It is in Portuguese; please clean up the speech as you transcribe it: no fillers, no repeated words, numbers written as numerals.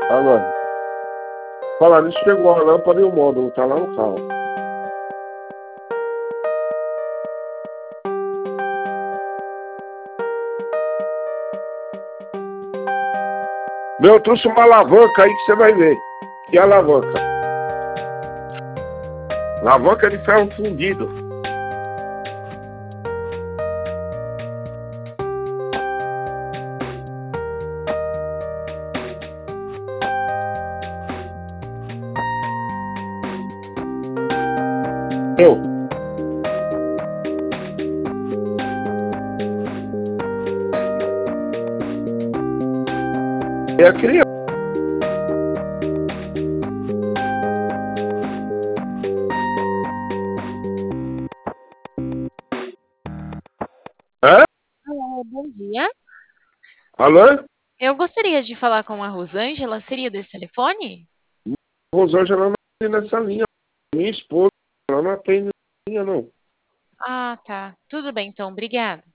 Agora, falar nisso, chegou a lâmpada e o módulo, tá lá no carro. Meu, eu trouxe uma alavanca aí que você vai ver. Que alavanca? Alavanca de ferro fundido. Meu, é a criança. Hã? Olá, bom dia. Alô? Eu gostaria de falar com a Rosângela. Seria desse telefone? Rosângela não atende nessa linha. Minha esposa, ela não atende nessa linha, não. Ah, tá. Tudo bem, então. Obrigada.